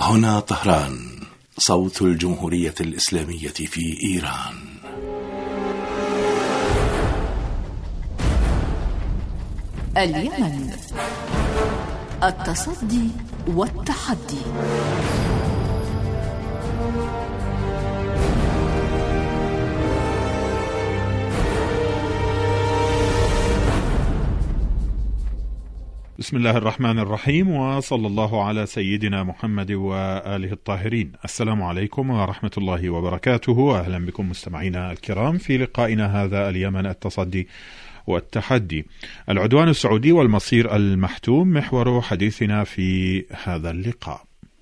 هنا طهران، صوت الجمهورية الإسلامية في إيران. اليمن، التصدي والتحدي. بسم الله الرحمن الرحيم، وصلى الله على سيدنا محمد وآله الطاهرين. السلام عليكم ورحمة الله وبركاته. أهلا بكم مستمعينا الكرام في لقائنا هذا اليمن، التصدي والتحدي. العدوان السعودي والمصير المحتوم محور حديثنا في هذا اللقاء.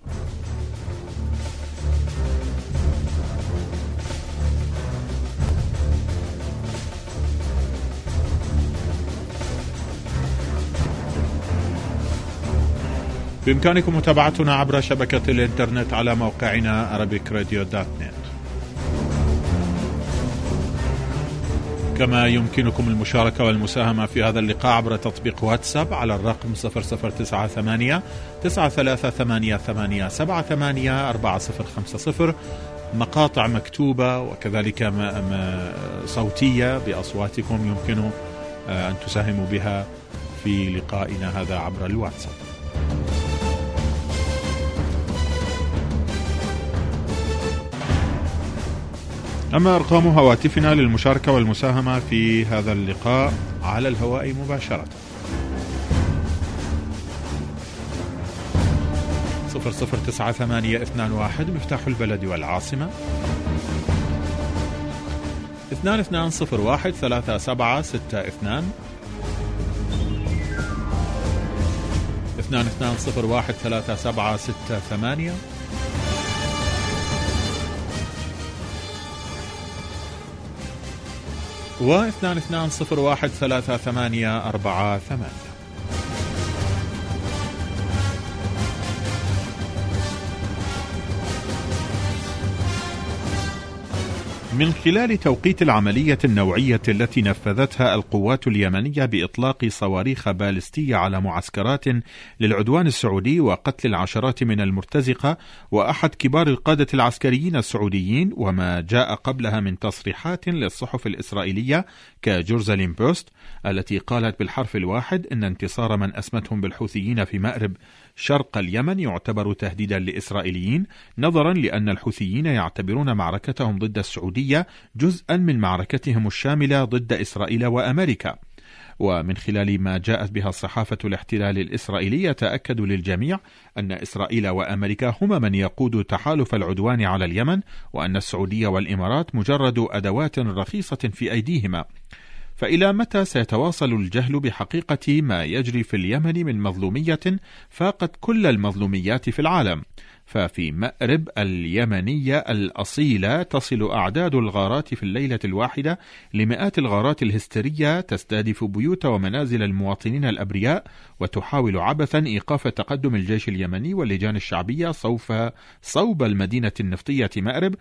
بإمكانكم متابعتنا عبر شبكة الإنترنت على موقعنا arabicradio.net، كما يمكنكم المشاركة والمساهمة في هذا اللقاء عبر تطبيق واتساب على الرقم 0098 938 4050، مقاطع مكتوبة وكذلك صوتية بأصواتكم يمكن أن تساهموا بها في لقائنا هذا عبر الواتساب. أما أرقام هواتفنا للمشاركة والمساهمة في هذا اللقاء على الهواء مباشرة: 009821 مفتاح البلد والعاصمة، 2201 3762 2201 3768 و2201 3848. من خلال توقيت العملية النوعية التي نفذتها القوات اليمنية بإطلاق صواريخ باليستية على معسكرات للعدوان السعودي وقتل العشرات من المرتزقة وأحد كبار القادة العسكريين السعوديين، وما جاء قبلها من تصريحات للصحف الإسرائيلية كجورزاليم بوست التي قالت بالحرف الواحد إن انتصار من أسمتهم بالحوثيين في مأرب شرق اليمن يعتبر تهديدا لإسرائيليين، نظرا لأن الحوثيين يعتبرون معركتهم ضد السعودية جزءا من معركتهم الشاملة ضد إسرائيل وأمريكا. ومن خلال ما جاءت بها صحافة الاحتلال الإسرائيلية تأكد للجميع أن إسرائيل وأمريكا هما من يقود تحالف العدوان على اليمن، وأن السعودية والإمارات مجرد أدوات رخيصة في أيديهما. فإلى متى سيتواصل الجهل بحقيقة ما يجري في اليمن من مظلومية فاقت كل المظلوميات في العالم؟ ففي مأرب اليمنية الأصيلة تصل أعداد الغارات في الليلة الواحدة لمئات الغارات الهستيرية تستهدف بيوت ومنازل المواطنين الأبرياء، وتحاول عبثا إيقاف تقدم الجيش اليمني واللجان الشعبية صوب المدينة النفطية مأرب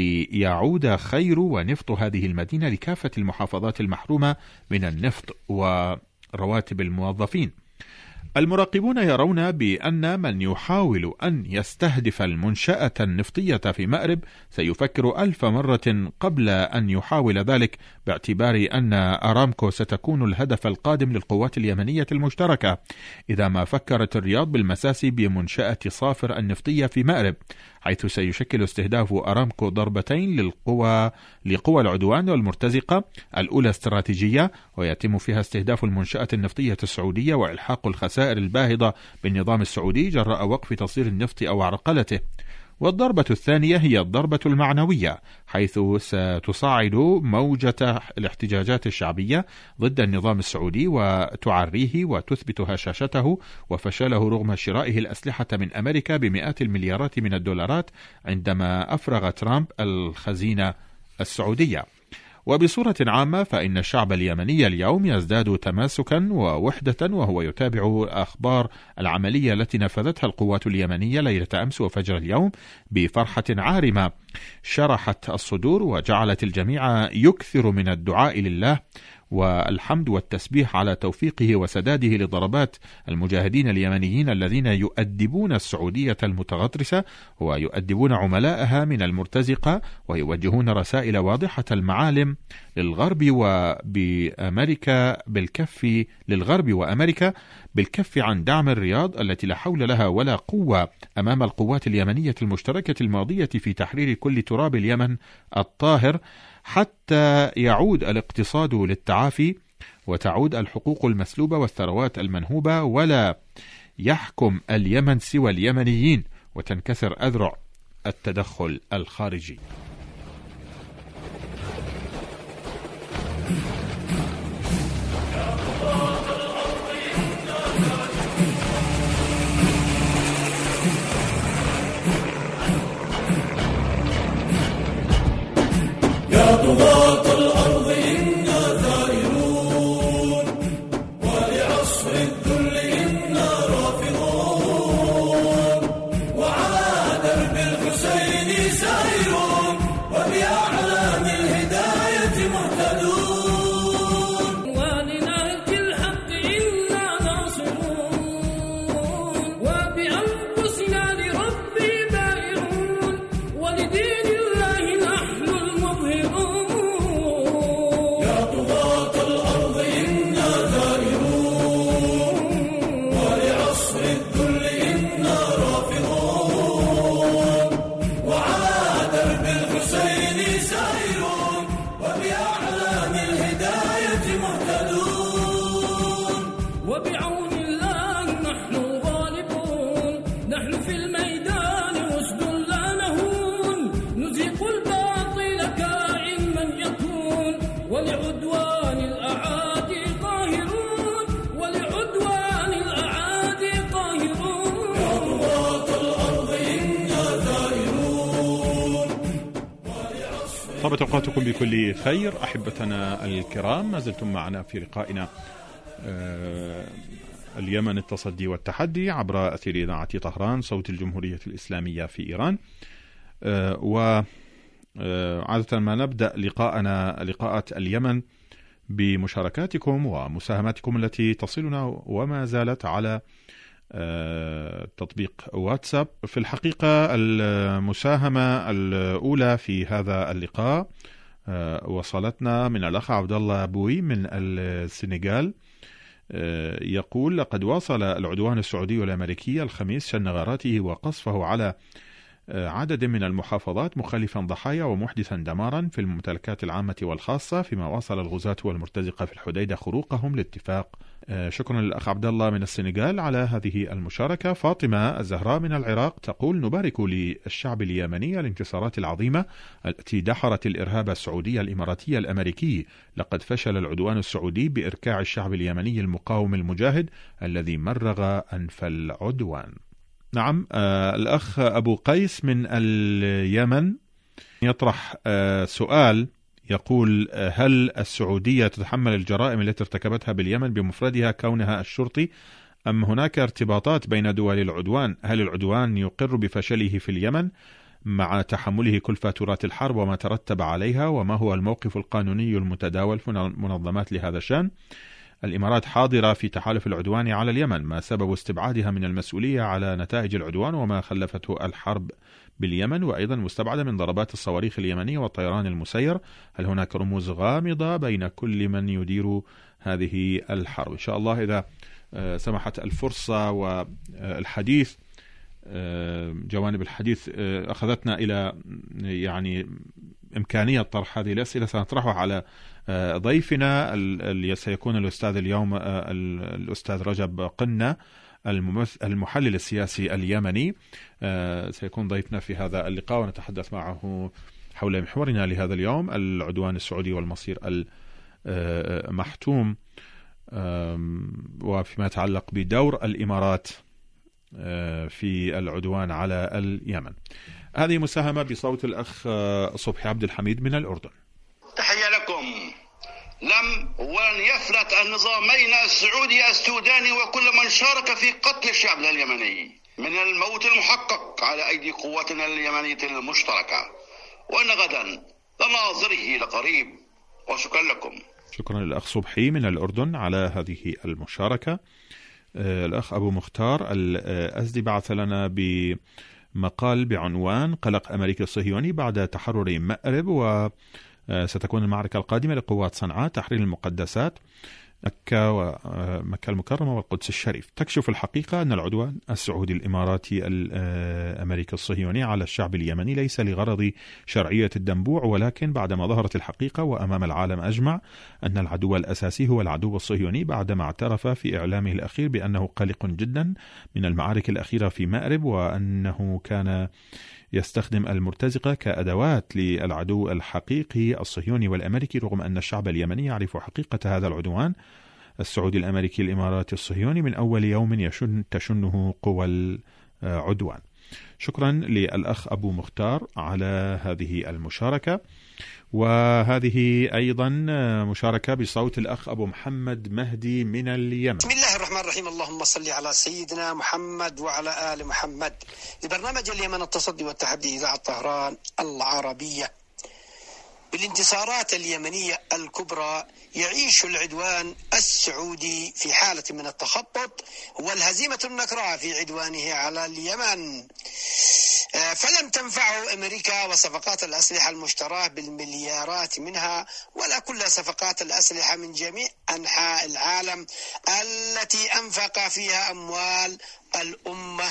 ليعود خير ونفط هذه المدينة لكافة المحافظات المحرومة من النفط ورواتب الموظفين. المراقبون يرون بأن من يحاول أن يستهدف المنشأة النفطية في مأرب سيفكر 1000 مرة قبل أن يحاول ذلك، باعتبار أن أرامكو ستكون الهدف القادم للقوات اليمنية المشتركة إذا ما فكرت الرياض بالمساس بمنشأة صافر النفطية في مأرب، حيث سيشكل استهداف أرامكو ضربتين لقوى العدوان والمرتزقة: الأولى استراتيجية ويتم فيها استهداف المنشأة النفطية السعودية وإلحاق الخسائر الباهظة بالنظام السعودي جراء وقف تصدير النفط أو عرقلته، والضربة الثانية هي الضربة المعنوية، حيث ستصاعد موجة الاحتجاجات الشعبية ضد النظام السعودي وتعريه وتثبت هشاشته وفشله رغم شرائه الأسلحة من أمريكا بمئات المليارات من الدولارات عندما أفرغ ترامب الخزينة السعودية. وبصورة عامة فإن الشعب اليمني اليوم يزداد تماسكا ووحدة وهو يتابع أخبار العملية التي نفذتها القوات اليمنية ليلة أمس وفجر اليوم بفرحة عارمة شرحت الصدور وجعلت الجميع يكثر من الدعاء لله والحمد والتسبيح على توفيقه وسداده لضربات المجاهدين اليمنيين الذين يؤدبون السعودية المتغطرسة ويؤدبون عملائها من المرتزقة، ويوجهون رسائل واضحة المعالم للغرب وأمريكا بالكف عن دعم الرياض التي لا حول لها ولا قوة أمام القوات اليمنية المشتركة الماضية في تحرير كل تراب اليمن الطاهر، حتى يعود الاقتصاد للتعافي وتعود الحقوق المسلوبة والثروات المنهوبة، ولا يحكم اليمن سوى اليمنيين، وتنكسر أذرع التدخل الخارجي. يا طغاة الأرض إنا ثائرون، ولعصر الذل إنا رافضون، وعلى درب الحسين سائرون، وبأعلام الهداية مهتدون، ولنهج الحق إنا ناصرون، وبأنفسنا لربي بائرون، ولدين وبعون الله نحن غالبون، نحن في الميدان أسد لا نهون، نزيق الباطل كائن من يكون، ولعدوان الأعادي قاهرون، ولعدوان الأعادي قاهرون. يا طغاة الأرض إنا ثائرون. طابت أوقاتكم بكل خير أحبتنا الكرام، ما زلتم معنا في لقائنا اليمن التصدي والتحدي عبر أثير إذاعة طهران صوت الجمهورية الإسلامية في إيران. وعادة ما نبدأ لقاءات اليمن بمشاركاتكم ومساهماتكم التي تصلنا وما زالت على تطبيق واتساب. في الحقيقة المساهمة الأولى في هذا اللقاء وصلتنا من الأخ عبد الله بوي من السنغال، يقول: لقد واصل العدوان السعودي والأمريكي الخميس شن غاراته وقصفه على عدد من المحافظات، مخلفا ضحايا ومحدثا دمارا في الممتلكات العامة والخاصة، فيما واصل الغزاة والمرتزقة في الحديدة خروقهم لاتفاق. شكرا للأخ عبد الله من السنغال على هذه المشاركة. فاطمة الزهراء من العراق تقول: نبارك للشعب اليمني الانتصارات العظيمة التي دحرت الإرهاب السعودي الإماراتي الأمريكي، لقد فشل العدوان السعودي بإركاع الشعب اليمني المقاوم المجاهد الذي مرغ أنف العدوان. نعم، الأخ أبو قيس من اليمن يطرح سؤال، يقول: هل السعودية تتحمل الجرائم التي ارتكبتها باليمن بمفردها كونها الشرطي، أم هناك ارتباطات بين دول العدوان؟ هل العدوان يقر بفشله في اليمن مع تحمله كلفة تراث الحرب وما ترتب عليها؟ وما هو الموقف القانوني المتداول في المنظمات لهذا الشأن؟ الإمارات حاضرة في تحالف العدوان على اليمن، ما سبب استبعادها من المسؤولية على نتائج العدوان وما خلفته الحرب باليمن؟ وأيضا مستبعدة من ضربات الصواريخ اليمنية والطيران المسير. هل هناك رموز غامضة بين كل من يدير هذه الحرب؟ إن شاء الله إذا سمحت الفرصة والحديث، جوانب الحديث أخذتنا إلى يعني إمكانية طرح هذه الأسئلة، سنطرحها على ضيفنا اللي سيكون الأستاذ اليوم الأستاذ رجب قنة المحلل السياسي اليمني، سيكون ضيفنا في هذا اللقاء ونتحدث معه حول محورنا لهذا اليوم: العدوان السعودي والمصير المحتوم، وفيما يتعلق بدور الإمارات في العدوان على اليمن. هذه مساهمة بصوت الأخ صبحي عبد الحميد من الأردن. تحية لكم. لم ولن يفلت النظامين السعودي السوداني وكل من شارك في قتل الشعب اليمني من الموت المحقق على أيدي قواتنا اليمنية المشتركة، وأن غدا لناظره لقريب. وشكرا لكم. شكرا للأخ صبحي من الأردن على هذه المشاركة. الأخ أبو مختار الأزدي بعث لنا بمقال بعنوان قلق أمريكا الصهيوني بعد تحرر مأرب، وستكون المعركة القادمة لقوات صنعاء تحرير المقدسات مكة ومكة المكرمة والقدس الشريف. تكشف الحقيقة أن العدوان السعودي الإماراتي الأمركي الصهيوني على الشعب اليمني ليس لغرض شرعية الدنبوع، ولكن بعدما ظهرت الحقيقة وأمام العالم أجمع أن العدو الأساسي هو العدو الصهيوني، بعدما اعترف في إعلامه الأخير بأنه قلق جدا من المعارك الأخيرة في مأرب، وأنه كان يستخدم المرتزقة كأدوات للعدو الحقيقي الصهيوني والأمريكي، رغم أن الشعب اليمني يعرف حقيقة هذا العدوان السعودي الأمريكي الإماراتي الصهيوني من أول يوم تشنه قوى العدوان. شكرا للأخ أبو مختار على هذه المشاركة. وهذه أيضا مشاركة بصوت الأخ أبو محمد مهدي من اليمن. بسم الله الرحمن الرحيم. اللهم صل على سيدنا محمد وعلى آل محمد. لبرنامج اليمن التصدي والتحدي إذاعة طهران العربية. بالانتصارات اليمنية الكبرى يعيش العدوان السعودي في حالة من التخبط والهزيمة النكراء في عدوانه على اليمن، فلم تنفعه أمريكا وصفقات الأسلحة المشتراة بالمليارات منها، ولا كل صفقات الأسلحة من جميع أنحاء العالم التي أنفق فيها أموال الأمة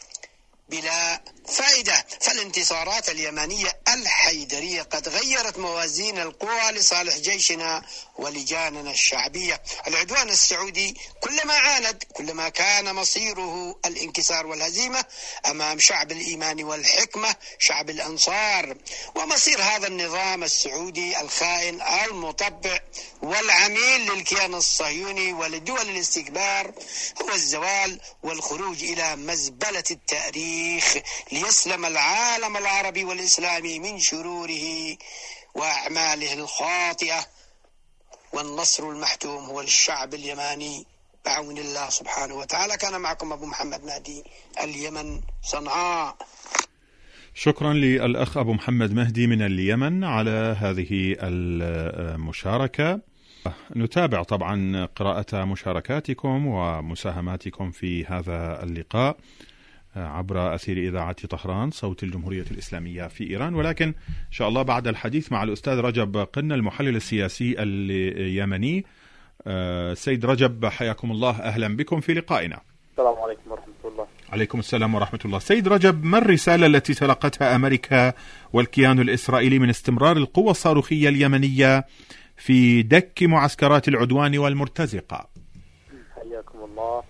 بلا فائدة. فالانتصارات اليمنية الحيدرية قد غيرت موازين القوى لصالح جيشنا ولجاننا الشعبية. العدوان السعودي كلما عاند كلما كان مصيره الانكسار والهزيمة أمام شعب الإيمان والحكمة، شعب الأنصار. ومصير هذا النظام السعودي الخائن المطبع والعميل للكيان الصهيوني ولدول الاستكبار هو الزوال والخروج إلى مزبلة التاريخ ليسلم العالم العربي والإسلامي من شروره وأعماله الخاطئة. والنصر المحتوم هو للشعب اليماني بعون الله سبحانه وتعالى. كان معكم أبو محمد مهدي، اليمن، صنعاء. شكرا للأخ أبو محمد مهدي من اليمن على هذه المشاركة. نتابع طبعا قراءة مشاركاتكم ومساهماتكم في هذا اللقاء عبر أثير إذاعة طهران صوت الجمهورية الإسلامية في إيران، ولكن إن شاء الله بعد الحديث مع الأستاذ رجب قنة المحلل السياسي اليمني. سيد رجب حياكم الله، أهلا بكم في لقائنا. السلام عليكم ورحمة الله. عليكم السلام ورحمة الله. سيد رجب، ما الرسالة التي تلقتها أمريكا والكيان الإسرائيلي من استمرار القوى الصاروخية اليمنية في دك معسكرات العدوان والمرتزقة؟ حياكم الله.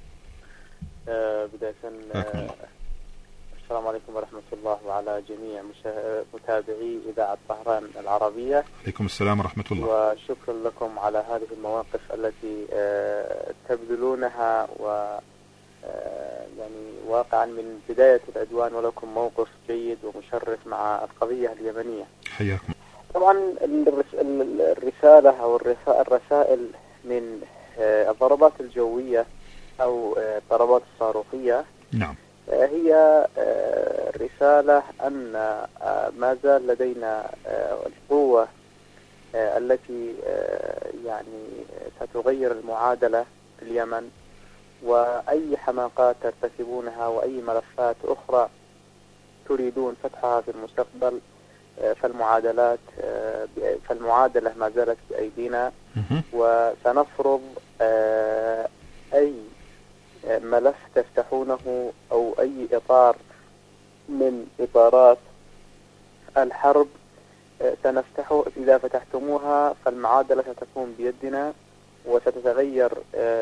بداية السلام عليكم ورحمة الله وعلى جميع متابعي إذاعة طهران العربية. عليكم السلام ورحمة الله. وشكرا لكم على هذه المواقف التي تبذلونها، يعني واقعا من بداية العدوان ولكم موقف جيد ومشرف مع القضية اليمنية. حياكم. طبعا الرسالة أو الرسائل من الضربات الجوية أو الضربات الصاروخية، نعم، هي رسالة أن ما زال لدينا القوة التي يعني ستغير المعادلة في اليمن، وأي حماقات ترتكبونها وأي ملفات أخرى تريدون فتحها في المستقبل فالمعادلة ما زالت بأيدينا، وسنفرض أي ملف تفتحونه أو أي إطار من إطارات الحرب سنفتحه. إذا فتحتموها فالمعادلة ستكون بيدنا وستتغير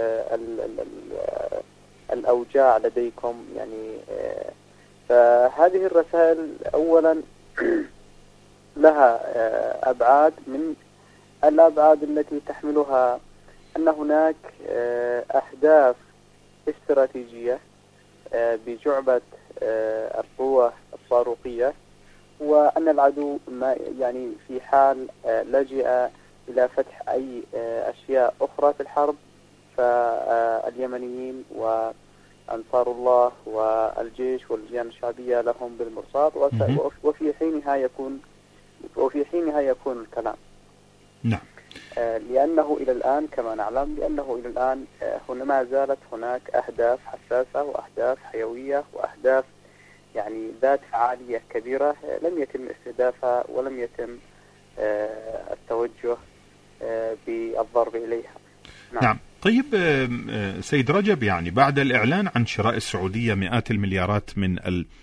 الأوجاع لديكم. يعني فهذه الرسائل أولا لها أبعاد، من الأبعاد التي تحملها أن هناك أهداف استراتيجية بجعبة القوة الصاروخية، وأن العدو يعني في حال لجأ إلى فتح أي أشياء أخرى في الحرب فاليمنيين وأنصار الله والجيش واللجان الشعبية لهم بالمرصاد، وفي حينها يكون الكلام. نعم. لأنه إلى الآن كما نعلم لأنه إلى الآن هنا ما زالت هناك أهداف حساسة وأهداف حيوية وأهداف يعني ذات فعالية كبيرة لم يتم استهدافها ولم يتم التوجه بالضرب إليها. نعم. طيب سيد رجب، يعني بعد الإعلان عن شراء السعودية مئات المليارات من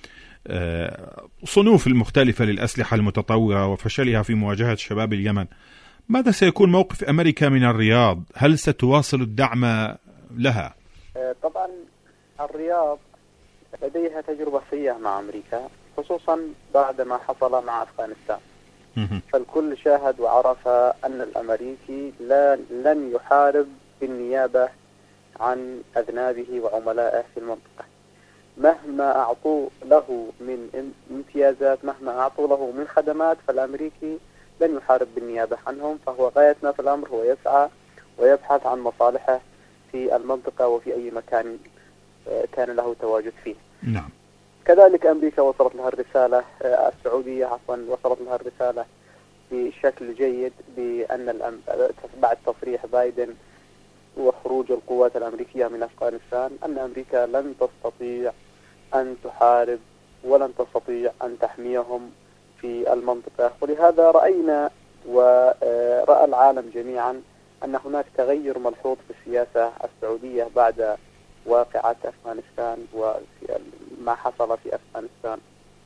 الصنوف المختلفة للأسلحة المتطورة وفشلها في مواجهة شباب اليمن، ماذا سيكون موقف أمريكا من الرياض؟ هل ستواصل الدعم لها؟ طبعا الرياض لديها تجربة سيئة مع أمريكا، خصوصا بعد ما حصل مع أفغانستان. فالكل شاهد وعرف أن الأمريكي لن يحارب بالنيابة عن أذنابه وعملائه في المنطقة، مهما أعطوا له من امتيازات، مهما أعطوا له من خدمات، فالأمريكي لن يحارب بالنيابة عنهم. فهو غاية ما في الأمر هو يسعى ويبحث عن مصالحه في المنطقة وفي أي مكان كان له تواجد فيه. نعم. كذلك أمريكا وصلت لها الرسالة، السعودية عفوا وصلت لها الرسالة بشكل جيد بأن بعد تصريح بايدن وخروج القوات الأمريكية من أفغانستان أن أمريكا لن تستطيع أن تحارب ولن تستطيع أن تحميهم في المنطقة. ولهذا رأينا ورأى العالم جميعا أن هناك تغير ملحوظ في السياسة السعودية بعد واقعة أفغانستان وما حصل في أفغانستان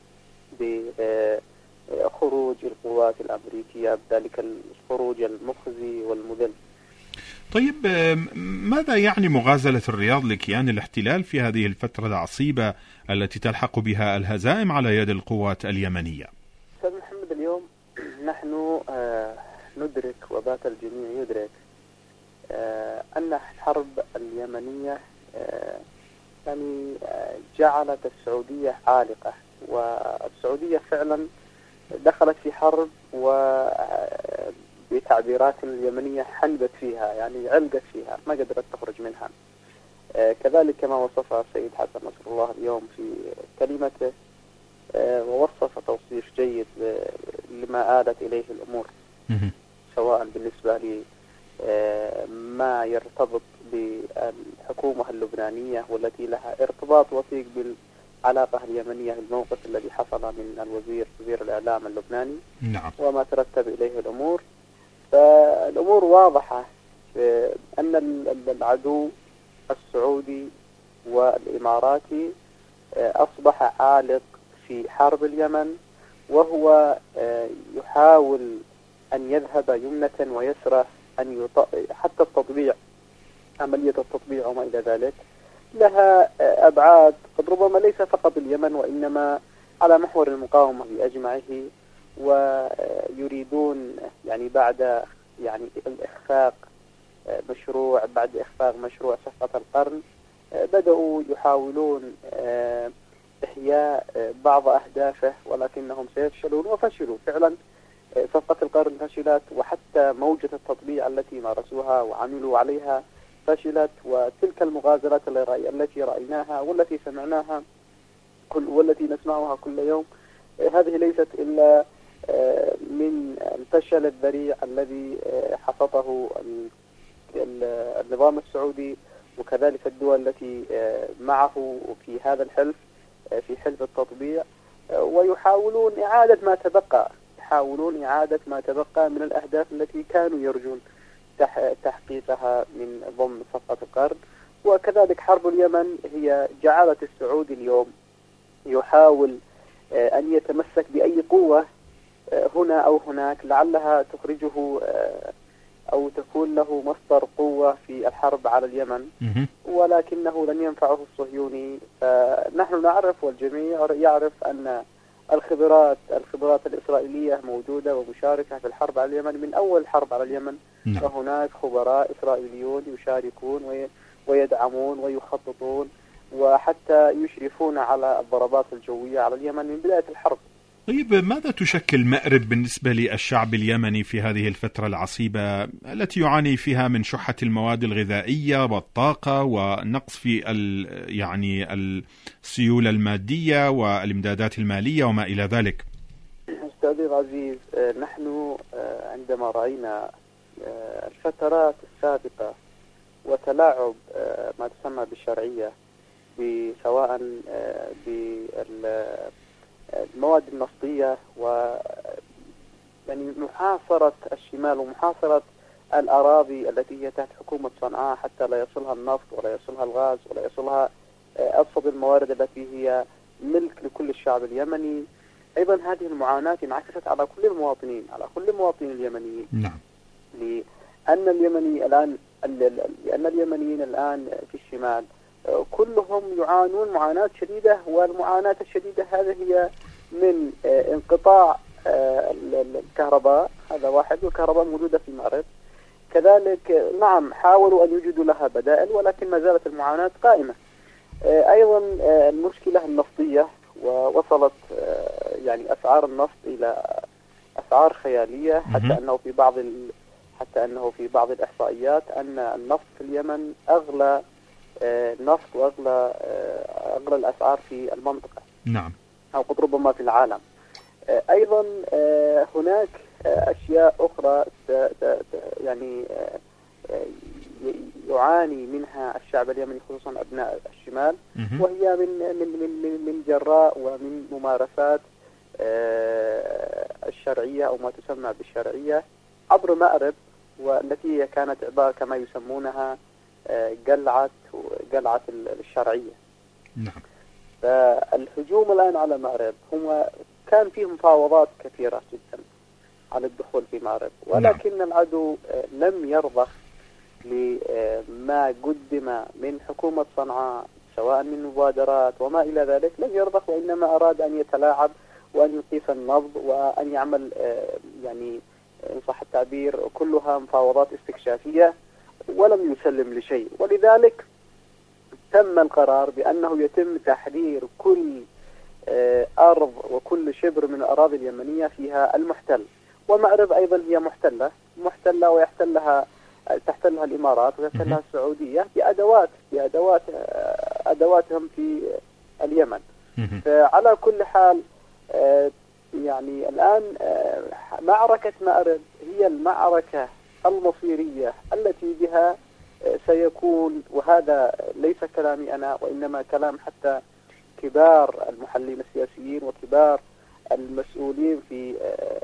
بخروج القوات الأمريكية، بذلك الخروج المخزي والمذل. طيب ماذا يعني مغازلة الرياض لكيان الاحتلال في هذه الفترة العصيبة التي تلحق بها الهزائم على يد القوات اليمنية؟ أستاذ محمد، اليوم نحن ندرك وبات الجميع يدرك أن الحرب اليمنية يعني جعلت السعودية عالقة، والسعودية فعلا دخلت في حرب وبتعبيرات اليمنية حنبت فيها، يعني علقت فيها ما قدرت تخرج منها. كذلك كما وصفها السيد حسن نصر الله اليوم في كلمته، ووصف توصيف جيد لما آلت إليه الأمور، سواء بالنسبة لما يرتبط بالحكومة اللبنانية والتي لها ارتباط وثيق بالعلاقة اليمنية، الموقف الذي حصل من وزير الإعلام اللبناني. نعم. وما ترتب إليه الأمور. فالأمور واضحة أن العدو السعودي والإماراتي أصبح عالق في حرب اليمن، وهو يحاول أن يذهب يمنة ويسرى أن حتى التطبيع، عملية التطبيع وما إلى ذلك لها أبعاد قد ربما ليس فقط اليمن وإنما على محور المقاومة بأجمعه. ويريدون يعني بعد يعني الإخفاق مشروع بعد إخفاق مشروع صفقة القرن بدأوا يحاولون إحياء بعض أهدافه، ولكنهم سيفشلون وفشلوا فعلا. صفقة القرن فشلت، وحتى موجة التطبيع التي مارسوها وعملوا عليها فشلت، وتلك المغازلات التي رأيناها والتي سمعناها والتي نسمعها كل يوم هذه ليست إلا من الفشل الذريع الذي حصده النظام السعودي وكذلك الدول التي معه في هذا الحلف، في حلف التطبيع. ويحاولون إعادة ما تبقى من الأهداف التي كانوا يرجون تحقيقها من ضمن صفقة القرن. وكذلك حرب اليمن هي جعلت السعودي اليوم يحاول أن يتمسك بأي قوة هنا أو هناك لعلها تخرجه أو تكون له مصدر قوة في الحرب على اليمن، ولكنه لن ينفعه الصهيوني. فنحن نعرف والجميع يعرف أن الخبرات الإسرائيلية موجودة ومشاركة في الحرب على اليمن من أول حرب على اليمن. وهناك خبراء إسرائيليون يشاركون ويدعمون ويخططون وحتى يشرفون على الضربات الجوية على اليمن من بداية الحرب. طيب ماذا تشكل مأرب بالنسبة للشعب اليمني في هذه الفترة العصيبة التي يعاني فيها من شحة المواد الغذائية والطاقة ونقص في يعني السيولة المادية والإمدادات المالية وما إلى ذلك؟ أستاذي العزيز، نحن عندما رأينا الفترات السابقة وتلاعب ما تسمى بالشرعية سواء بالمواد النفطية يعني محاصرة الشمال ومحاصرة الأراضي التي هي تحت حكومة صنعاء حتى لا يصلها النفط ولا يصلها الغاز ولا يصلها أبسط الموارد التي هي ملك لكل الشعب اليمني. أيضا هذه المعاناة انعكست على كل المواطنين، على كل المواطنين اليمنيين. نعم. لأن اليمنيين الآن في الشمال كلهم يعانون معاناة شديدة، والمعاناة الشديدة هذه هي من انقطاع الكهرباء، هذا واحد، والكهرباء موجودة في المغرب كذلك. نعم حاولوا أن يجدوا لها بدائل ولكن ما زالت المعاناة قائمة. أيضا المشكلة النفطية، ووصلت يعني أسعار النفط إلى أسعار خيالية، حتى أنه في بعض الإحصائيات أن النفط في اليمن أغلى نفط وأغلى الأسعار في المنطقة. نعم. أو قد ربما في العالم. أيضا هناك أشياء أخرى يعني يعاني منها الشعب اليمني خصوصا أبناء الشمال، وهي من جراء ومن ممارسات الشرعية أو ما تسمى بالشرعية عبر مأرب، والتي كانت عبارة كما يسمونها قلعة الشرعية. نعم. فالهجوم الآن على مأرب كان فيه مفاوضات كثيرة جدا على الدخول في مأرب، ولكن العدو لم يرضخ لما قدم من حكومة صنعاء سواء من مبادرات وما إلى ذلك، لم يرضخ، وإنما أراد أن يتلاعب وأن يقيس النبض وأن يعمل يعني إن صح التعبير كلها مفاوضات استكشافية، ولم يسلم لشيء. ولذلك تم القرار بأنه يتم تحرير كل أرض وكل شبر من الأراضي اليمنية فيها المحتل، ومأرب أيضا هي محتلة تحتلها الإمارات وتحتلها السعودية بأدواتهم في اليمن. فعلى كل حال يعني الآن معركة مأرب هي المعركة المصيرية التي بها سيكون، وهذا ليس كلامي أنا وإنما كلام حتى كبار المحللين السياسيين وكبار المسؤولين في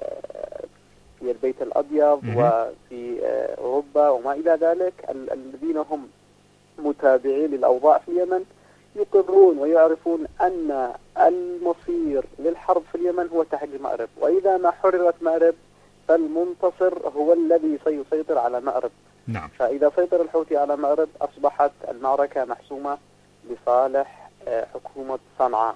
البيت الأبيض وفي أوروبا وما إلى ذلك، الذين هم متابعين للأوضاع في اليمن يقرون ويعرفون أن المصير للحرب في اليمن هو تحرير مأرب، وإذا ما حررت مأرب فالمنتصر هو الذي سيسيطر على مأرب. نعم. فإذا سيطر الحوثي على مأرب أصبحت المعركة محسومة لصالح حكومة صنعاء.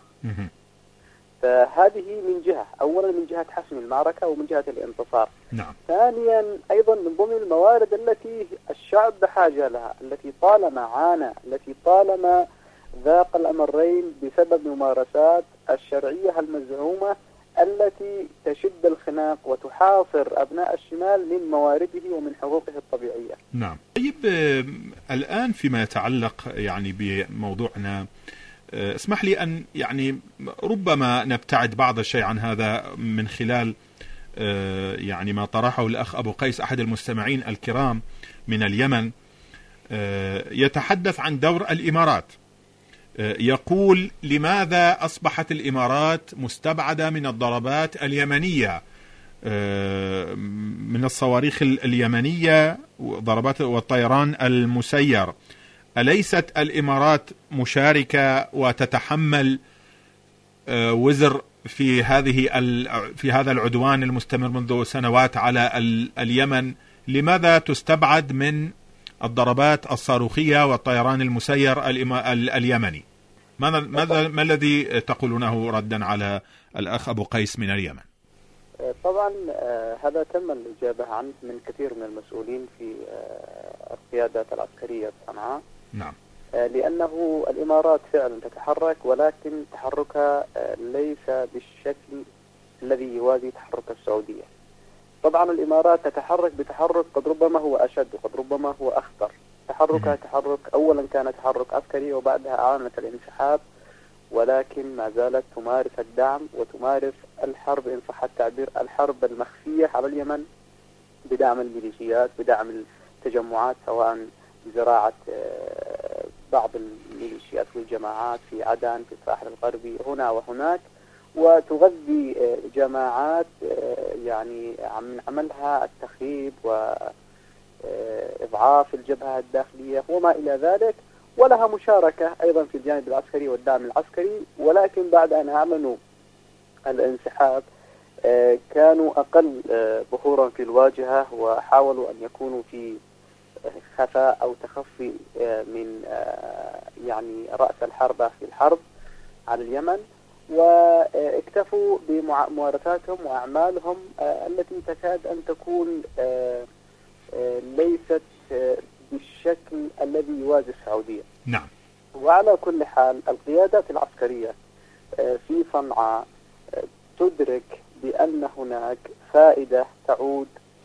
فهذه من جهة، أولا من جهة حسم المعركة ومن جهة الانتصار. نعم. ثانيا أيضا من ضمن الموارد التي الشعب بحاجة لها، التي طالما عانى، التي طالما ذاق الأمرين بسبب ممارسات الشرعية المزعومة التي تشد الخناق وتحاصر أبناء الشمال من موارده ومن حقوقه الطبيعية. نعم. طيب الآن فيما يتعلق يعني بموضوعنا، اسمح لي أن يعني ربما نبتعد بعض الشيء عن هذا من خلال يعني ما طرحه الأخ أبو قيس أحد المستمعين الكرام من اليمن، يتحدث عن دور الإمارات. يقول: لماذا أصبحت الإمارات مستبعدة من الضربات اليمنية، من الصواريخ اليمنية وضربات والطيران المسير؟ أليست الإمارات مشاركة وتتحمل وزر في هذا العدوان المستمر منذ سنوات على اليمن؟ لماذا تستبعد من الضربات الصاروخية والطيران المسير اليمني؟ ما الذي تقولونه ردا على الأخ أبو قيس من اليمن؟ طبعا هذا تم الإجابة عنه من كثير من المسؤولين في القيادات العسكرية في صنعاء. نعم. لأنه الإمارات فعلا تتحرك، ولكن تحركها ليس بالشكل الذي يوازي تحرك السعودية. طبعا الإمارات تتحرك بتحرك قد ربما هو أشد وقد ربما هو أخطر. تحركها أولا كان تحرك عسكري وبعدها أعلنت الانسحاب، ولكن ما زالت تمارس الدعم وتمارس الحرب إن صح التعبير، الحرب المخفية على اليمن بدعم الميليشيات، بدعم التجمعات، سواء بزراعة بعض الميليشيات والجماعات في عدن، في الساحل الغربي، هنا وهناك، وتغذي جماعات يعني من عملها التخريب وإضعاف الجبهة الداخلية وما إلى ذلك، ولها مشاركة أيضا في الجانب العسكري والدعم العسكري. ولكن بعد أن أعلنوا الانسحاب كانوا أقل ظهورا في الواجهة، وحاولوا أن يكونوا في خفاء أو تخفي من يعني رأس الحربة في الحرب على اليمن، واكتفوا بممارساتهم وأعمالهم التي تكاد أن تكون ليست بالشكل الذي يوازي السعودية. نعم. وعلى كل حال القيادات العسكرية في صنعاء تدرك بأن هناك فائدة تعود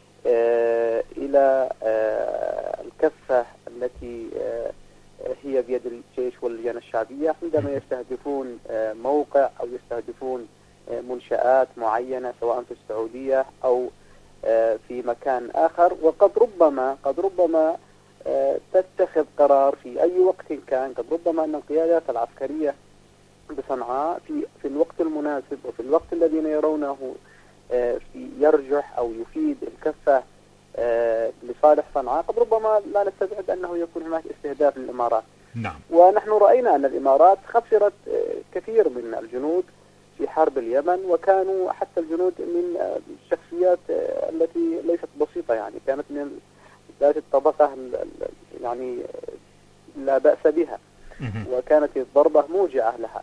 إلى الكفة التي هي بيد الجيش واللجان الشعبية عندما يستهدفون موقع أو يستهدفون منشآت معينة سواء في السعودية أو في مكان آخر. وقد ربما تتخذ قرار في أي وقت كان، قد ربما أن القيادات العسكرية بصنعاء في الوقت المناسب وفي الوقت الذين يرونه يرجح أو يفيد الكفة لصالح صنعاء، قد ربما لا نستبعد أنه يكون هناك استهداف للإمارات. نعم. ونحن رأينا أن الإمارات خسرت كثير من الجنود في حرب اليمن، وكانوا حتى الجنود من الشخصيات التي ليست بسيطة، يعني كانت من ذات الطبقة يعني لا بأس بها، وكانت الضربة موجعة لها.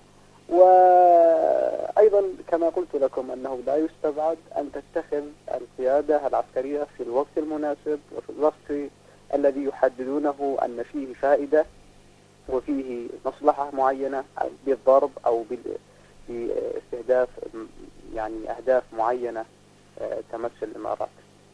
وأيضا كما قلت لكم أنه لا يستبعد أن تتخذ القيادة العسكرية في الوقت المناسب وفي الوقت الذي يحددونه أن فيه فائدة وفيه مصلحة معينة بالضرب أو باستهداف يعني أهداف معينة تمس الإمارات.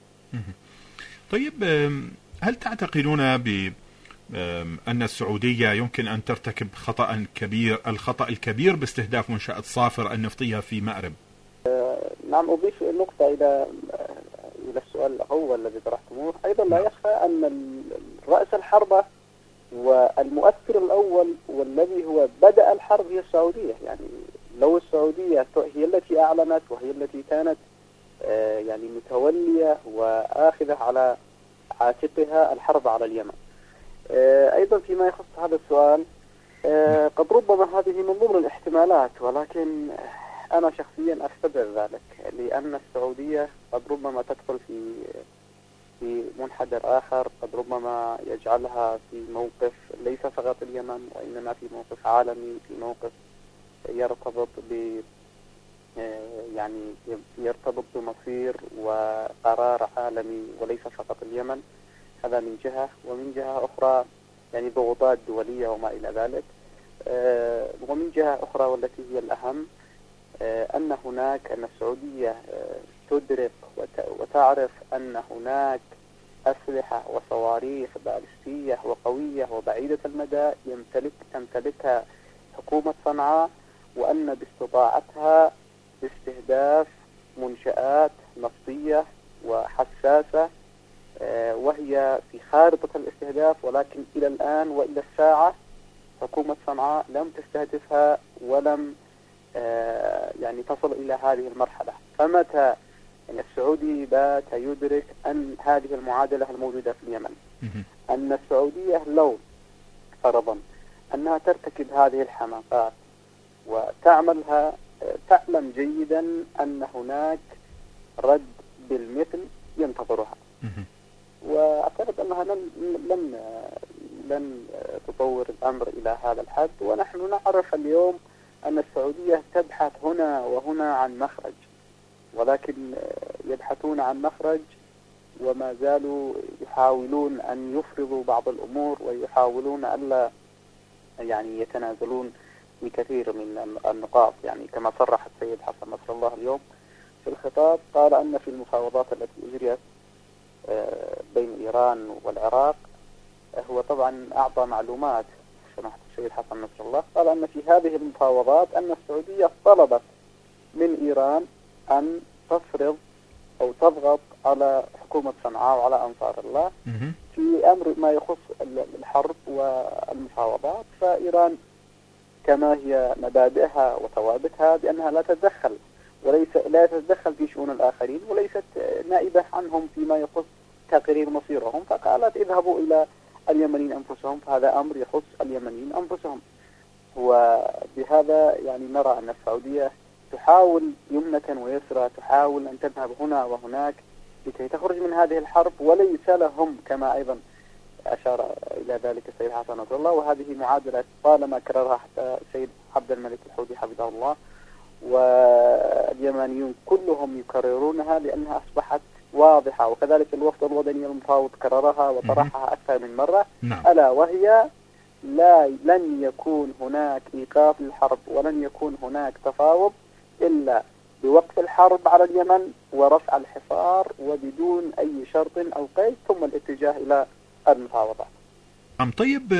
طيب، هل تعتقدون أن السعودية يمكن أن ترتكب الخطأ الكبير باستهداف منشأة صافر النفطية في مأرب؟ نعم، أضيف نقطة إلى السؤال الأول الذي طرحتموه. أيضا لا يخفى أن رأس الحربة والمؤثر الأول والذي هو بدأ الحرب هي السعودية. يعني لو السعودية هي التي أعلنت وهي التي كانت يعني متولية وآخذة على عاتقها الحرب على اليمن. أيضا فيما يخص هذا السؤال، قد ربما هذه من ضمن الاحتمالات، ولكن أنا شخصيا أستبعد ذلك، لأن السعودية قد ربما تدخل في منحدر آخر، قد ربما يجعلها في موقف ليس فقط اليمن وإنما في موقف عالمي، في موقف يرتبط يعني يرتبط بمصير وقرار عالمي وليس فقط اليمن. هذا من جهة، ومن جهة أخرى يعني ضغوطات دولية وما إلى ذلك. ومن جهة أخرى والتي هي الأهم، أن السعودية تدرك وتعرف أن هناك أسلحة وصواريخ باليستية وقوية وبعيدة المدى تمتلكها حكومة صنعاء، وأن باستطاعتها باستهداف منشآت نفطية وحساسة وهي في خارطة الاستهداف، ولكن إلى الآن وإلى الساعة حكومة صنعاء لم تستهدفها ولم يعني تصل إلى هذه المرحلة. فمتى يعني السعودي بات يدرك أن هذه المعادلة الموجودة في اليمن، أن السعودية لو فرضا أنها ترتكب هذه الحماقات وتعملها، تعلم جيدا أن هناك رد بالمثل ينتظرها. وأعتقد أنها لن تطور الأمر إلى هذا الحد. ونحن نعرف اليوم أن السعودية تبحث هنا وهنا عن مخرج، ولكن يبحثون عن مخرج وما زالوا يحاولون أن يفرضوا بعض الأمور، ويحاولون ألا يعني يتنازلون بكثير من النقاط. يعني كما صرح السيد حسن نصر الله اليوم في الخطاب، قال أن في المفاوضات التي أجريت بين إيران والعراق، هو طبعا أعطى معلومات سماحة السيد حسن نصر الله، قال أن في هذه المفاوضات أن السعودية طلبت من إيران أن تفرض أو تضغط على حكومة صنعاء وعلى أنصار الله في أمر ما يخص الحرب والمفاوضات. فإيران كما هي مبادئها وثوابتها بأنها لا تتدخل لا تتدخل في شؤون الآخرين، وليست نائبة عنهم فيما يخص تقرير مصيرهم، فقالت اذهبوا إلى اليمنيين أنفسهم، فهذا أمر يخص اليمنيين أنفسهم. وبهذا يعني نرى أن السعودية تحاول يمنة ويسرى، تحاول أن تذهب هنا وهناك لكي تخرج من هذه الحرب، وليس لهم كما أيضا أشار إلى ذلك السيد حسن نصر الله، وهذه معادلة طالما كررها حتى السيد عبد الملك الحوثي حفظه الله، واليمنيون كلهم يكررونها لأنها أصبحت واضحة. وكذلك الوفد الوطني المفاوض كررها وطرحها أكثر من مرة، ألا وهي لن يكون هناك إيقاف للحرب ولن يكون هناك تفاوض إلا بوقف الحرب على اليمن ورفع الحصار وبدون أي شرط أو قيد، ثم الاتجاه إلى المفاوضات. طيب،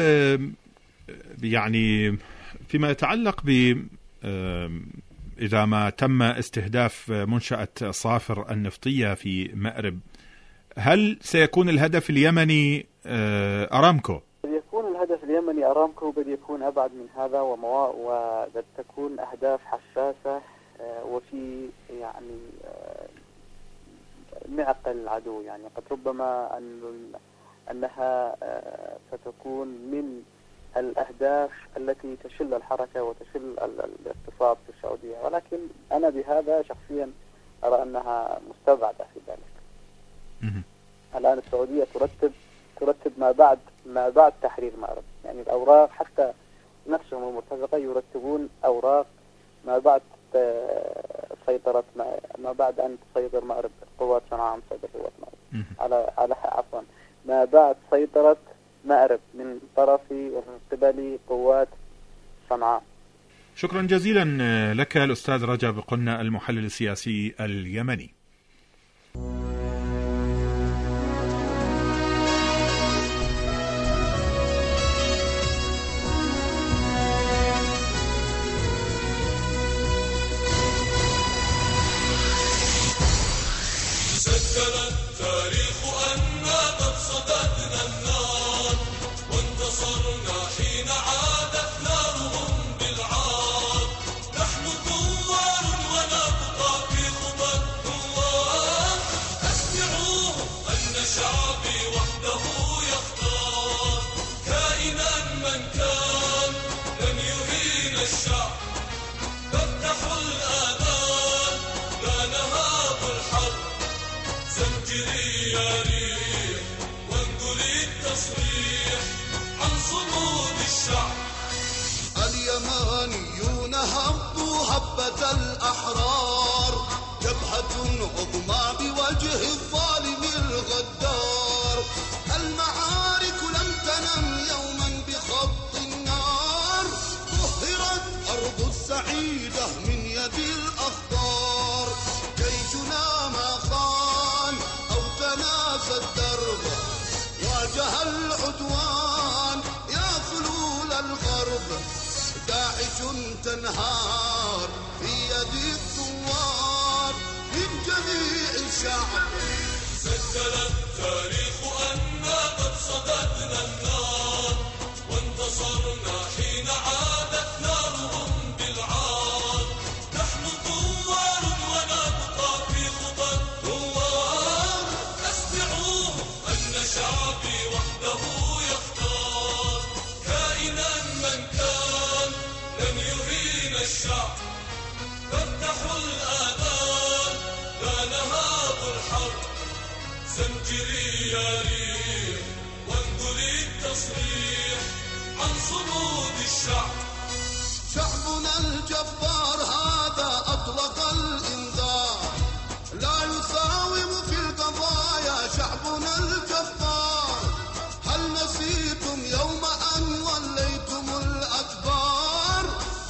يعني فيما يتعلق ب إذا ما تم استهداف منشأة صافر النفطية في مأرب، هل سيكون الهدف اليمني أرامكو؟ يكون الهدف اليمني أرامكو، بل يكون أبعد من هذا، وقد تكون أهداف حساسة وفي يعني معقل العدو. يعني قد ربما أنها ستكون من الأهداف التي تشل الحركة وتشل الاقتصاد في السعودية، ولكن أنا بهذا شخصيا أرى أنها مستبعدة في ذلك. الآن السعودية ترتب ما بعد تحرير مأرب، يعني الأوراق حتى نفسهم المرتزقة يرتبون أوراق ما بعد سيطرة ما بعد أن تسيطر مأرب قوات صنعاء عن سيطرة قوات مأرب على عفوا ما بعد سيطرة مأرب من طرفي ومن قبل قوات صنعاء. شكرا جزيلا لك الأستاذ رجب قنة، المحلل السياسي اليمني. اليمانيون هبوا هبة الأحرار، جبهة عظمى بوجه الظالم الغدار. المعارك لم تنم يوما بخط النار، طهرت أرض السعيدة من يد الأخطار. جيشنا ما خان أو تناسى الدرب، واجه العدوان يا فلول الغرب. داعش تنهار في يد الثوار من جميع الشعب. سجل التاريخ أننا قد صددنا النار، وانتصرنا حين عادت نارهم بالعار. نحن ثوار ونبقى في خطى الثوار. أسمعوه أن شعبي وحده يختار، كائنا من كان لن يهين الشعب. فافتحوا الآذان لا نهاب الحرب، زمجري يا ريح وانقلي التصريح عن صمود الشعب. شعبنا الجبار هذا أطلق الإنذار، لا يساوم في القضايا شعبنا الجبار. هل نسيتم يوم أن وليتم الأكبار؟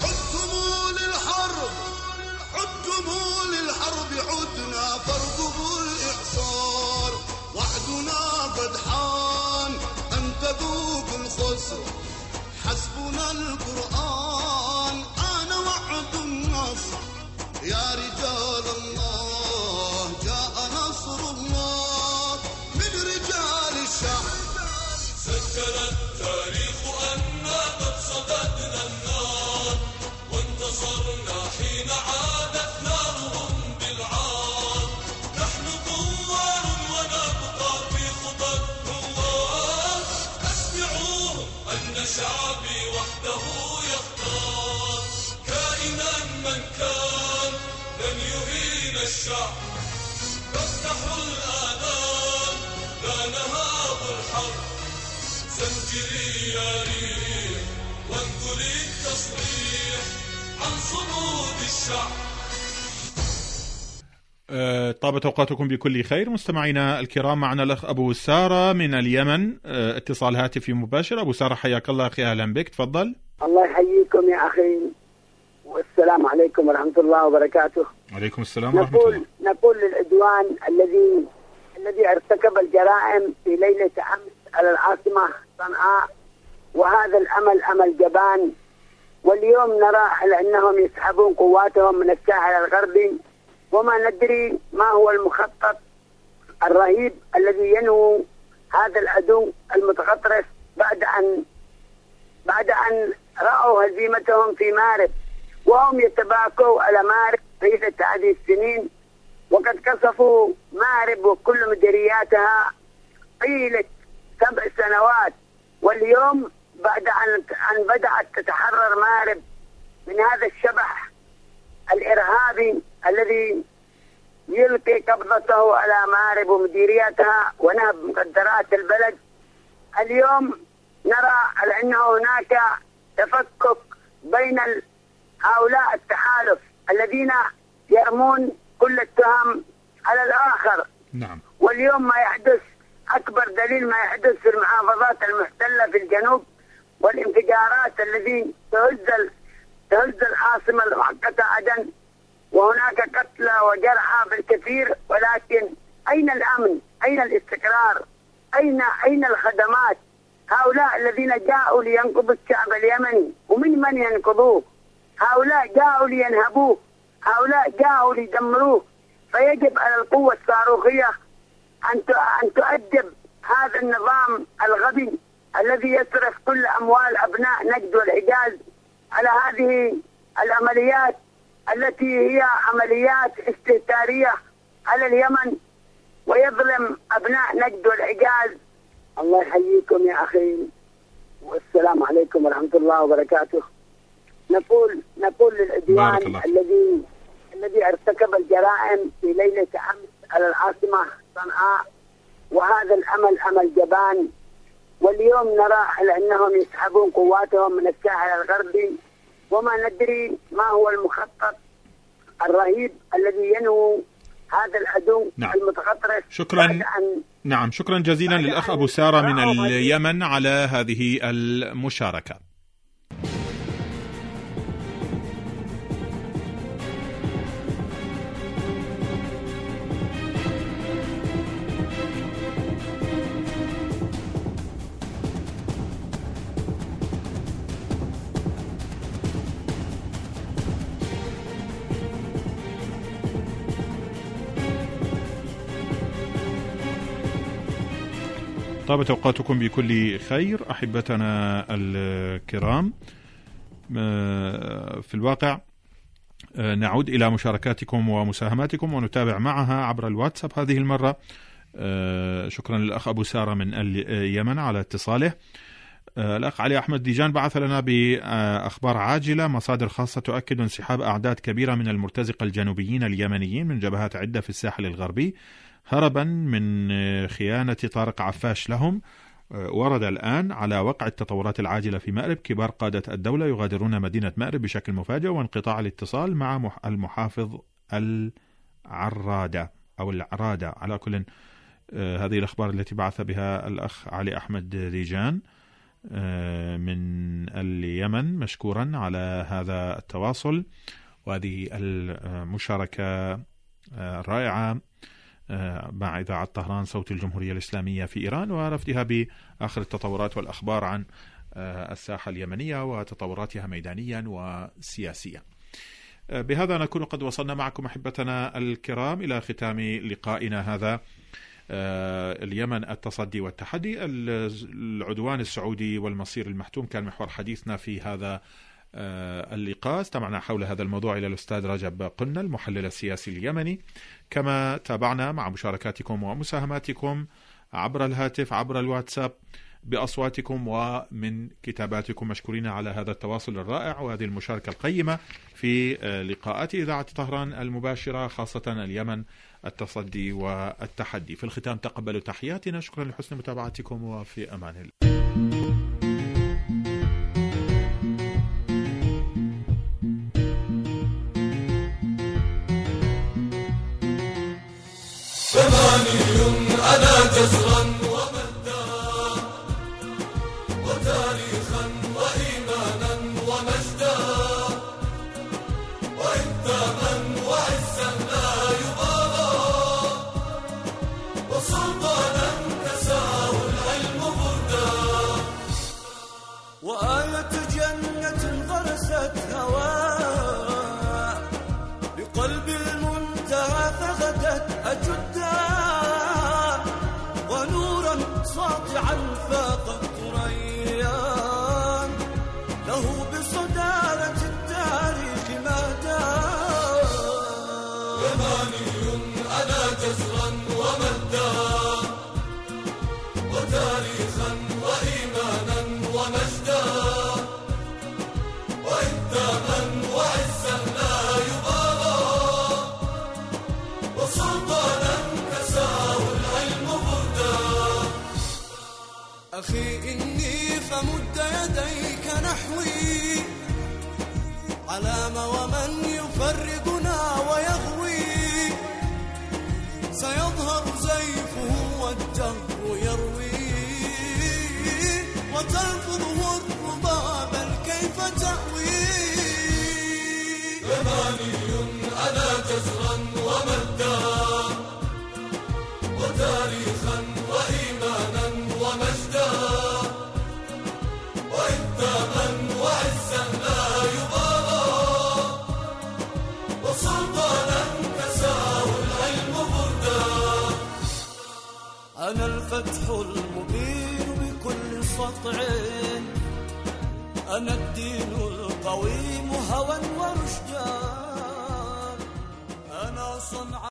عدتم للحرب عدنا فارقبوا الإعصار. وعدنا قد حان أن تذوقوا الخسر، حسبنا القرآن آن وعد النصر. يا رجال الله جاءنا الشعب تفتح الآذان لا نهاب الحرب زمجري يا ريح وانقلي التصريح عن صمود الشعب. طابت أوقاتكم بكل خير مستمعينا الكرام. معنا الأخ أبو سارة من اليمن، اتصال هاتفي مباشر. أبو سارة حياك الله أخي، أهلا بك، تفضل. الله يحييكم يا أخي، والسلام عليكم ورحمة الله وبركاته. عليكم السلام ورحمة الله. نقول للعدوان الذي ارتكب الجرائم في ليلة أمس على العاصمة صنعاء، وهذا الأمل أمل جبان، واليوم نرى على أنهم يسحبون قواتهم من الساحل الغربي، وما ندري ما هو المخطط الرهيب الذي ينوي هذا العدو المتغطرس بعد أن رأوا هزيمتهم في مارب، وهم يتباكوا على مارب طيلة هذه السنين، وقد قصفوا مارب وكل مديرياتها طيلة 7 سنوات. واليوم بعد أن بدأت تتحرر مارب من هذا الشبح الإرهابي الذي يلقي قبضته على مارب ومديرياتها ونهب مقدرات البلد، اليوم نرى على أنه هناك تفكك بين هؤلاء التحالف الذين يرمون كل التهم على الآخر. نعم. واليوم ما يحدث أكبر دليل ما يحدث في المحافظات المحتلة في الجنوب، والانفجارات التي تهز العاصمة المؤقتة عدن، وهناك قتلى وجرحى بالكثير. ولكن أين الأمن؟ أين الاستقرار؟ أين الخدمات؟ هؤلاء الذين جاءوا لينقذوا الشعب اليمني، ومن من ينقذوه؟ هؤلاء جاءوا لينهبوه، هؤلاء جاءوا ليدمروه. فيجب على القوة الصاروخية أن تؤدب هذا النظام الغبي الذي يصرف كل أموال أبناء نجد والحجاز على هذه العمليات التي هي عمليات استهتارية على اليمن، ويظلم أبناء نجد والحجاز. الله يحييكم يا أخي، والسلام عليكم ورحمة الله وبركاته. نقول للعدوان الذي ارتكب الجرائم في ليلة أمس على العاصمة صنعاء، وهذا الأمل أمل جبان، واليوم نرى على أنهم يسحبون قواتهم من الساحل الغربي، وما ندري ما هو المخطط الرهيب الذي ينوي هذا العدو المتغطرس. شكرا جزيلا للأخ أبو سارة من اليمن على هذه المشاركة. طابت أوقاتكم بكل خير أحبتنا الكرام. في الواقع نعود إلى مشاركاتكم ومساهماتكم ونتابع معها عبر الواتساب هذه المرة. شكرا للأخ أبو سارة من اليمن على اتصاله. الأخ علي أحمد ديجان بعث لنا بأخبار عاجلة. مصادر خاصة تؤكد انسحاب أعداد كبيرة من المرتزقة الجنوبيين اليمنيين من جبهات عدة في الساحل الغربي هربا من خيانة طارق عفاش لهم. ورد الآن على وقع التطورات العاجلة في مأرب. كبار قادة الدولة يغادرون مدينة مأرب بشكل مفاجئ، وانقطاع الاتصال مع المحافظ العرادة أو العرادة. على كل هذه الأخبار التي بعث بها الأخ علي أحمد ديجان من اليمن، مشكورا على هذا التواصل وهذه المشاركة الرائعة مع إذاعة طهران صوت الجمهورية الإسلامية في إيران، ورفدها بآخر التطورات والأخبار عن الساحة اليمنية وتطوراتها ميدانيا وسياسيا. بهذا نكون قد وصلنا معكم أحبتنا الكرام إلى ختام لقائنا هذا. اليمن التصدي والتحدي، العدوان السعودي والمصير المحتوم كان محور حديثنا في هذا اللقاء. استمعنا حول هذا الموضوع إلى الأستاذ رجب قلنا المحلل السياسي اليمني، كما تابعنا مع مشاركاتكم ومساهماتكم عبر الهاتف عبر الواتساب بأصواتكم ومن كتاباتكم. مشكورين على هذا التواصل الرائع وهذه المشاركة القيمة في لقاءات إذاعة طهران المباشرة، خاصة اليمن، التصدي والتحدي. في الختام تقبلوا تحياتنا، شكرا لحسن متابعتكم وفي أمان الله. زماني أنا جزرا ومجدا وتاريخا وإيمانا ومجدا وإنتاما وعزا لا يبالى وسلطانا كساه العلم بردا وآية جنة غرست هواء لقلب المنتهى فغدت أجدا ونورا ساطعا فاق الثريان له بصدارة التاريخ مهدا. يماني أنا جزرا ومجدا وتاريخا وإيمانا ومجدا وإنتاما وعزا لا يبالى وسلطانا كساه العلم بردا. أخي إني فمد يديك نحوي علام ومن يفرقنا ويغوي سيظهر زيفه والدهر يروي وتلفظه الربا بل كيف تأوي. يماني أنا جزرا ومجدا وتاريخا وإيمانا ومجدا وإنتاما وعزا لا يبالى وسلطانا كساه العلم بردا. أنا الفتح المبين بكل سطع، أنا الدين القويم هوى ورشدا، أنا صنع